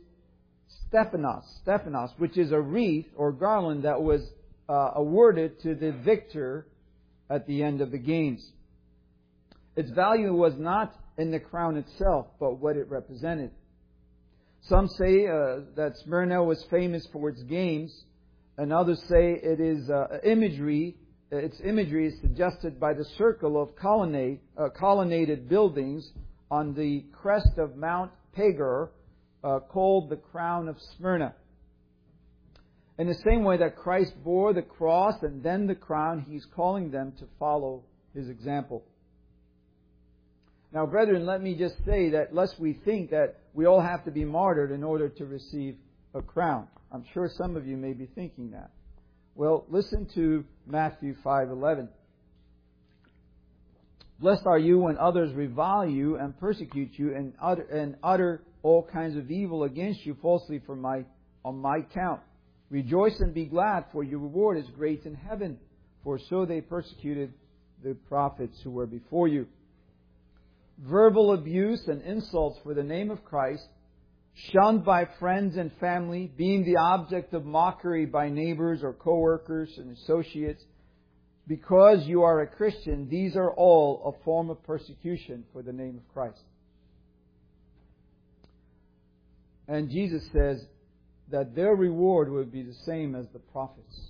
Stephanos, which is a wreath or garland that was awarded to the victor at the end of the games. Its value was not in the crown itself, but what it represented. Some say that Smyrna was famous for its games, and others say it is imagery. Its imagery is suggested by the circle of colonnaded buildings on the crest of Mount Pagor, called the crown of Smyrna. In the same way that Christ bore the cross and then the crown, He's calling them to follow His example. Now, brethren, let me just say that lest we think that we all have to be martyred in order to receive a crown. I'm sure some of you may be thinking that. Well, listen to Matthew 5:11. Blessed are you when others revile you and persecute you and utter all kinds of evil against you falsely on my account. Rejoice and be glad, for your reward is great in heaven, for so they persecuted the prophets who were before you. Verbal abuse and insults for the name of Christ, shunned by friends and family, being the object of mockery by neighbors or co-workers and associates, because you are a Christian, these are all a form of persecution for the name of Christ. And Jesus says that their reward would be the same as the prophets.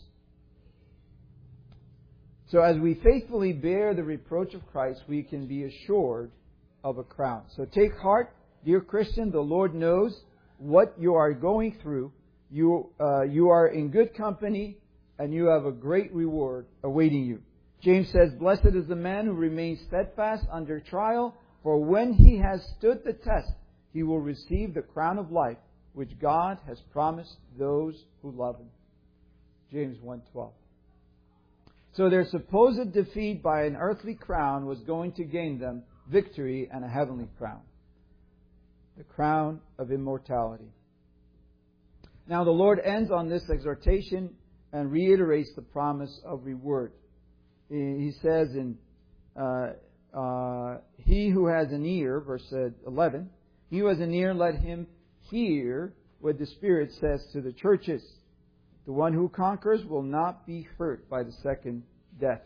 So as we faithfully bear the reproach of Christ, we can be assured of a crown. So take heart, dear Christian, the Lord knows what you are going through. You are in good company, and you have a great reward awaiting you. James says, blessed is the man who remains steadfast under trial, for when he has stood the test, he will receive the crown of life, which God has promised those who love Him. James 1:12. So their supposed defeat by an earthly crown was going to gain them victory and a heavenly crown. The crown of immortality. Now the Lord ends on this exhortation and reiterates the promise of reward. He says in he who has an ear, verse 11, he who has an ear, let him hear what the Spirit says to the churches. The one who conquers will not be hurt by the second death.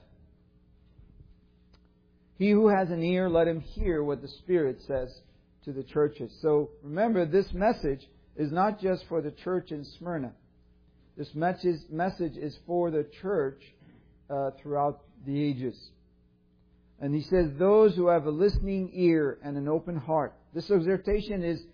He who has an ear, let him hear what the Spirit says to the churches. So remember, this message is not just for the church in Smyrna. This message is for the church throughout the ages. And he says, those who have a listening ear and an open heart. This exhortation is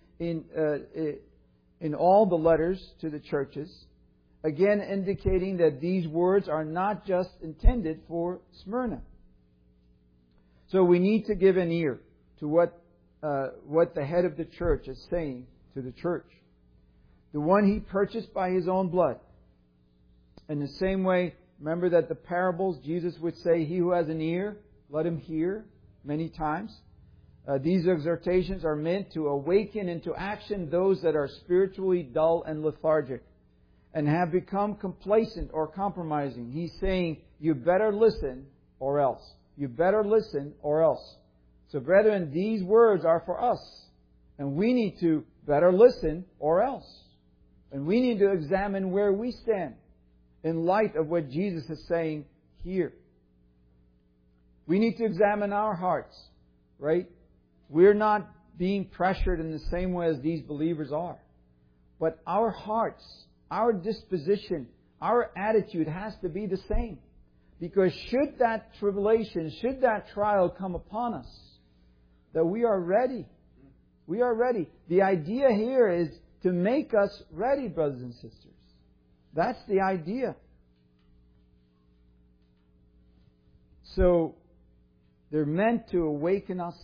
in all the letters to the churches, again indicating that these words are not just intended for Smyrna. So we need to give an ear to what the head of the church is saying to the church. The one He purchased by His own blood. In the same way, remember that the parables, Jesus would say, he who has an ear, let him hear, many times. These exhortations are meant to awaken into action those that are spiritually dull and lethargic and have become complacent or compromising. He's saying, you better listen or else. You better listen or else. So brethren, these words are for us. And we need to better listen or else. And we need to examine where we stand in light of what Jesus is saying here. We need to examine our hearts, right? We're not being pressured in the same way as these believers are. But our hearts, our disposition, our attitude has to be the same. Because should that tribulation, should that trial come upon us, that we are ready. We are ready. The idea here is to make us ready, brothers and sisters. That's the idea. So they're meant to awaken us,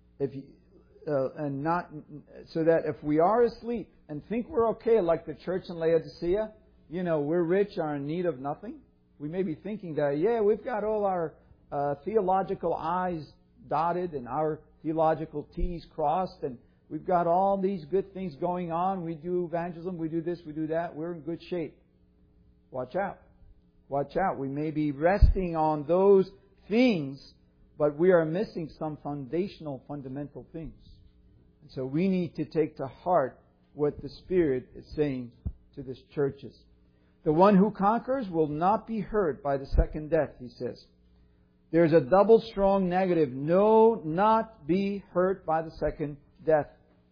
and not so that if we are asleep and think we're okay, like the church in Laodicea, we're rich, are in need of nothing. We may be thinking that, we've got all our theological I's dotted and our theological T's crossed, and we've got all these good things going on. We do evangelism, we do this, we do that. We're in good shape. Watch out. Watch out. We may be resting on those things, but we are missing some fundamental things. And so we need to take to heart what the Spirit is saying to the churches. The one who conquers will not be hurt by the second death, he says. There's a double strong negative. No, not be hurt by the second death.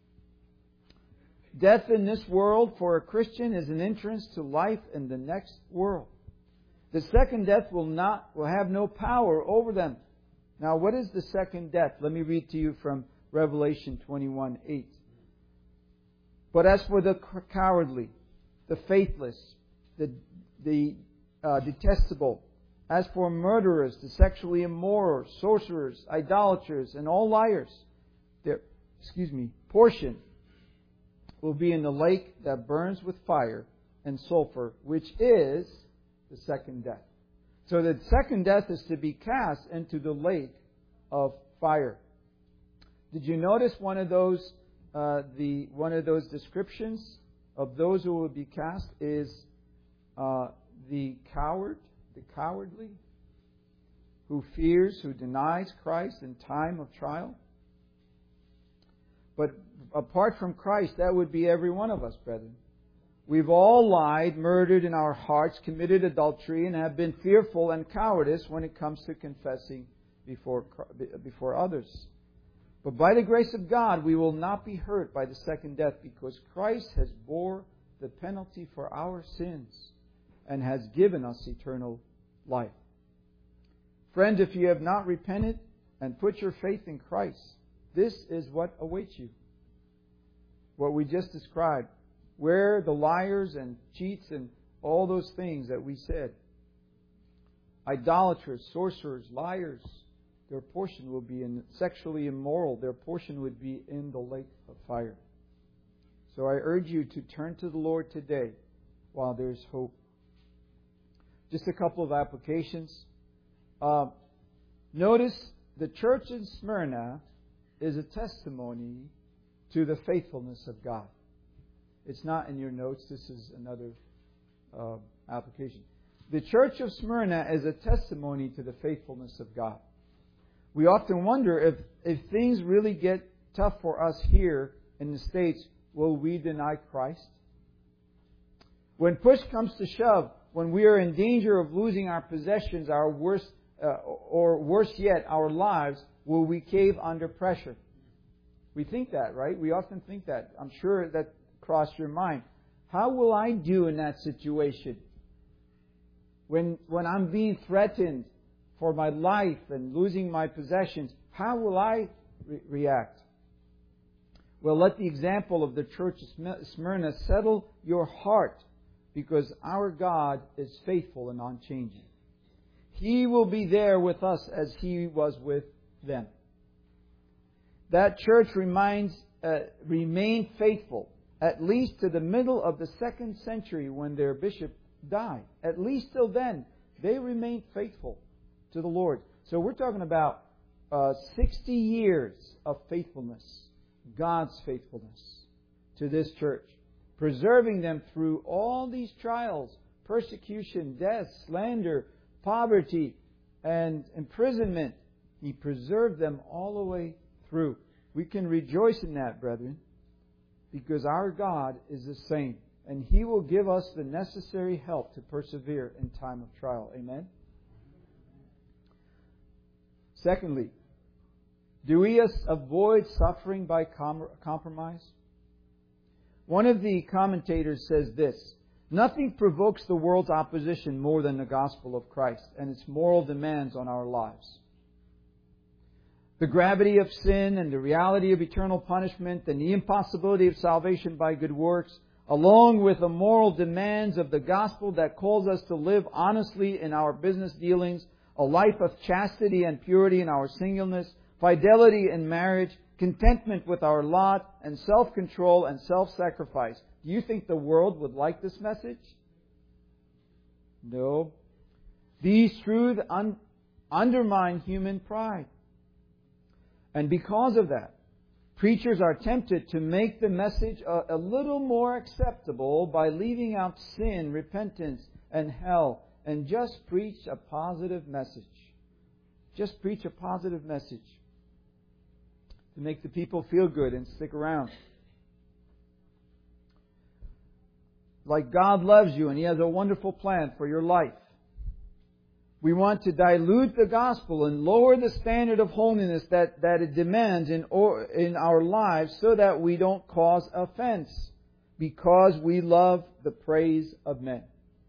Death in this world for a Christian is an entrance to life in the next world. The second death will have no power over them. Now, what is the second death? Let me read to you from Revelation 21:8. But as for the cowardly, the faithless, the detestable, as for murderers, the sexually immoral, sorcerers, idolaters, and all liars, their portion will be in the lake that burns with fire and sulfur, which is the second death. So the second death is to be cast into the lake of fire. Did you notice one of those descriptions of those who will be cast is the cowardly, who fears, who denies Christ in time of trial? But apart from Christ, that would be every one of us, brethren. We've all lied, murdered in our hearts, committed adultery, and have been fearful and cowardice when it comes to confessing before others. But by the grace of God, we will not be hurt by the second death, because Christ has bore the penalty for our sins and has given us eternal life. Friend, if you have not repented and put your faith in Christ, this is what awaits you. What we just described, where the liars and cheats and all those things that we said, idolaters, sorcerers, liars, their portion will be in sexually immoral, their portion would be in the lake of fire. So I urge you to turn to the Lord today while there's hope. Just a couple of applications. Notice the church in Smyrna is a testimony to the faithfulness of God. It's not in your notes. This is another application. The church of Smyrna is a testimony to the faithfulness of God. We often wonder if things really get tough for us here in the States, will we deny Christ? When push comes to shove, when we are in danger of losing our possessions, or worse yet, our lives, will we cave under pressure? We think that, right? We often think that. I'm sure that crossed your mind. How will I do in that situation? When I'm being threatened for my life and losing my possessions, how will I react? Well, let the example of the church of Smyrna settle your heart, because our God is faithful and unchanging. He will be there with us as He was with them. That church remained faithful, at least to the middle of the 2nd century when their bishop died. At least till then, they remained faithful to the Lord. So we're talking about 60 years of faithfulness, God's faithfulness to this church, preserving them through all these trials, persecution, death, slander, poverty, and imprisonment. He preserved them all the way through. We can rejoice in that, brethren, because our God is the same, and He will give us the necessary help to persevere in time of trial. Amen? Secondly, do we avoid suffering by compromise? One of the commentators says this: nothing provokes the world's opposition more than the gospel of Christ and its moral demands on our lives. The gravity of sin and the reality of eternal punishment and the impossibility of salvation by good works, along with the moral demands of the gospel that calls us to live honestly in our business dealings, a life of chastity and purity in our singleness, fidelity in marriage, contentment with our lot, and self-control and self-sacrifice. Do you think the world would like this message? No. These truths undermine human pride. And because of that, preachers are tempted to make the message a little more acceptable by leaving out sin, repentance, and hell, and just preach a positive message. Just preach a positive message to make the people feel good and stick around. Like God loves you and He has a wonderful plan for your life. We want to dilute the gospel and lower the standard of holiness that it demands in our lives so that we don't cause offense because we love the praise of men.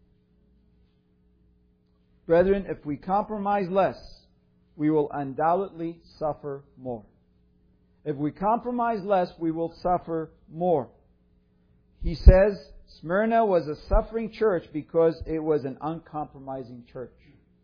Brethren, if we compromise less, we will undoubtedly suffer more. If we compromise less, we will suffer more. He says Smyrna was a suffering church because it was an uncompromising church.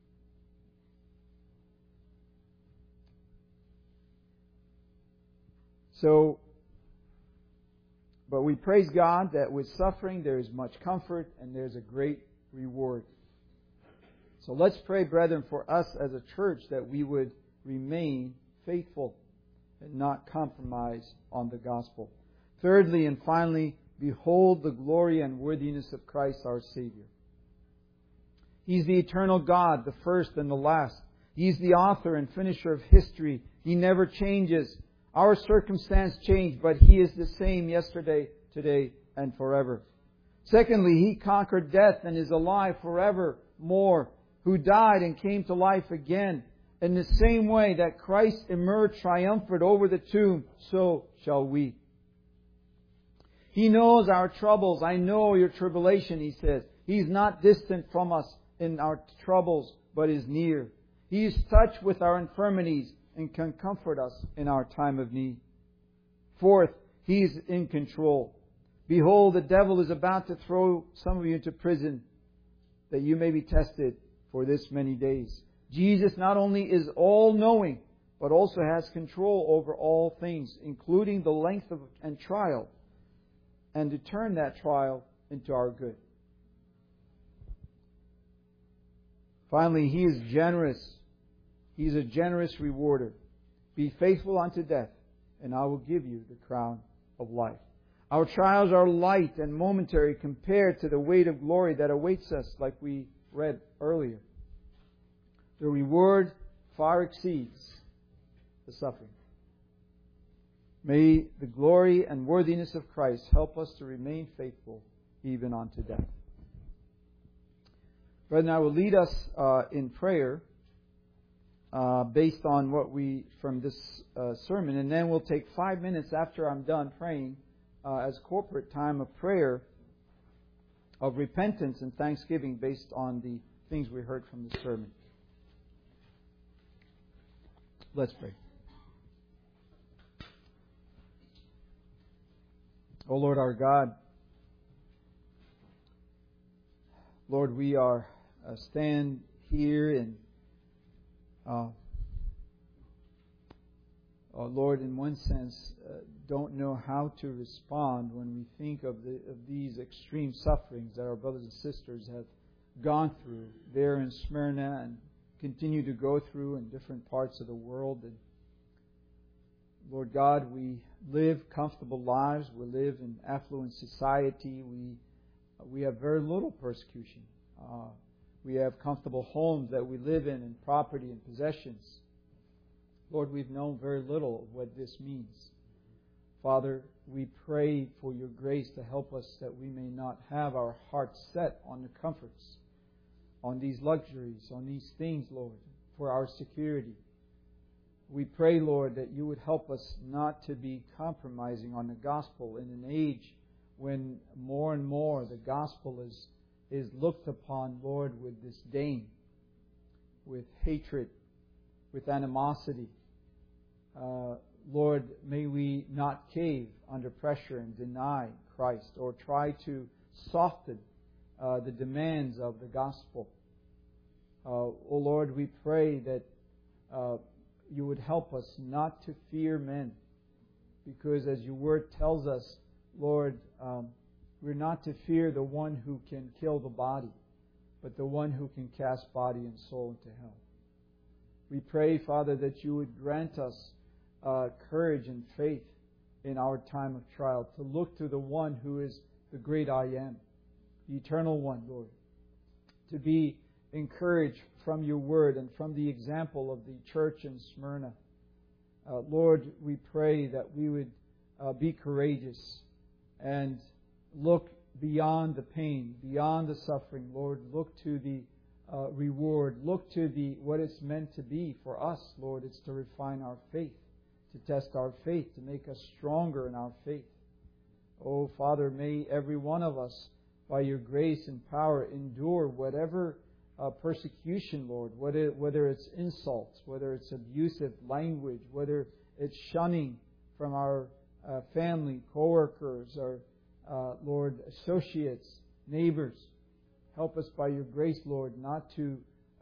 But we praise God that with suffering there is much comfort and there's a great reward. So let's pray, brethren, for us as a church that we would remain faithful and not compromise on the gospel. Thirdly and finally, behold the glory and worthiness of Christ our Savior. He's the eternal God, the first and the last. He's the author and finisher of history. He never changes. Our circumstance changed, but He is the same yesterday, today, and forever. Secondly, He conquered death and is alive forevermore, who died and came to life again. In the same way that Christ emerged triumphant over the tomb, so shall we. He knows our troubles. I know your tribulation, He says. He's not distant from us in our troubles, but is near. He is touched with our infirmities and can comfort us in our time of need. Fourth, He is in control. Behold, the devil is about to throw some of you into prison, that you may be tested for this many days. Jesus not only is all-knowing, but also has control over all things, including the length of and trial, and to turn that trial into our good. Finally, He is generous. He is a generous rewarder. Be faithful unto death, and I will give you the crown of life. Our trials are light and momentary compared to the weight of glory that awaits us, like we read earlier. The reward far exceeds the suffering. May the glory and worthiness of Christ help us to remain faithful even unto death. Brethren, I will lead us in prayer based on what we from this sermon, and then we'll take 5 minutes after I'm done praying as corporate time of prayer of repentance and thanksgiving based on the things we heard from the sermon. Let's pray. O Lord our God, Lord, we are stand here and Lord, in one sense, don't know how to respond when we think of these extreme sufferings that our brothers and sisters have gone through there in Smyrna and continue to go through in different parts of the world. And Lord God, we live comfortable lives. We live in affluent society. We have very little persecution. We have comfortable homes that we live in and property and possessions. Lord, we've known very little of what this means. Father, we pray for your grace to help us that we may not have our hearts set on the comforts, on these luxuries, on these things, Lord, for our security. We pray, Lord, that you would help us not to be compromising on the gospel in an age when more and more the gospel is looked upon, Lord, with disdain, with hatred, with animosity. Lord, may we not cave under pressure and deny Christ or try to soften the demands of the gospel. O Lord, we pray that you would help us not to fear men, because as your word tells us, Lord, we're not to fear the one who can kill the body, but the one who can cast body and soul into hell. We pray, Father, that you would grant us courage and faith in our time of trial, to look to the one who is the great I am, the eternal one, Lord, to be encouraged from your word and from the example of the church in Smyrna. Lord, we pray that we would be courageous and look beyond the pain, beyond the suffering. Lord, look to the reward. Look to what it's meant to be for us, Lord. It's to refine our faith, to test our faith, to make us stronger in our faith. Oh, Father, may every one of us, by your grace and power, endure whatever persecution, Lord, whether it's insults, whether it's abusive language, whether it's shunning from our family, co-workers, or, Lord, associates, neighbors. Help us by your grace, Lord, not to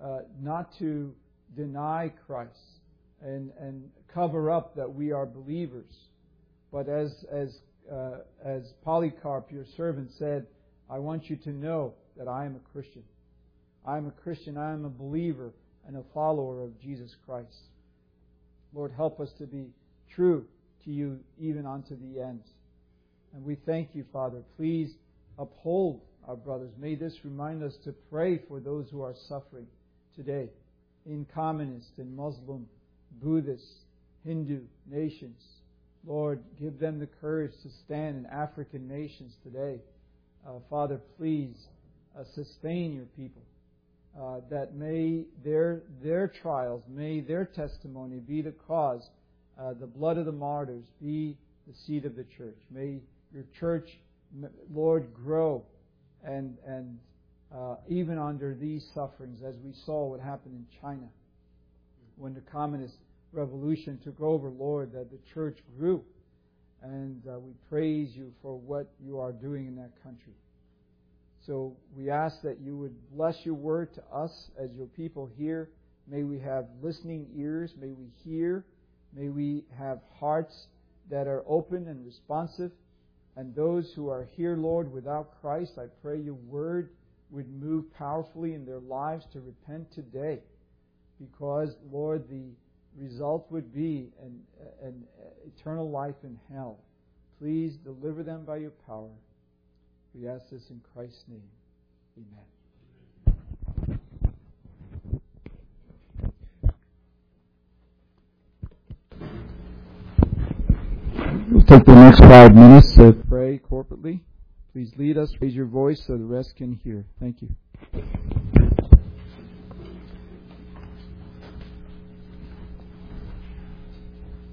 deny Christ and cover up that we are believers. But as Polycarp, your servant, said, I want you to know that I am a Christian. I am a Christian. I am a believer and a follower of Jesus Christ. Lord, help us to be true to you even unto the end. And we thank you, Father. Please uphold our brothers. May this remind us to pray for those who are suffering today in communist and Muslim, Buddhist, Hindu nations. Lord, give them the courage to stand in African nations today. Father, please sustain your people, that may their trials, may their testimony be the cause, the blood of the martyrs be the seed of the church. May your church, Lord, grow and even under these sufferings, as we saw what happened in China when the communist revolution took over, Lord, that the church grew. And we praise you for what you are doing in that country. So we ask that you would bless your word to us as your people here. May we have listening ears. May we hear. May we have hearts that are open and responsive. And those who are here, Lord, without Christ, I pray your word would move powerfully in their lives to repent today. Because, Lord, the result would be an eternal life in hell. Please deliver them by your power. We ask this in Christ's name. Amen. We'll take the next 5 minutes to pray corporately. Please lead us. Raise your voice so the rest can hear. Thank you.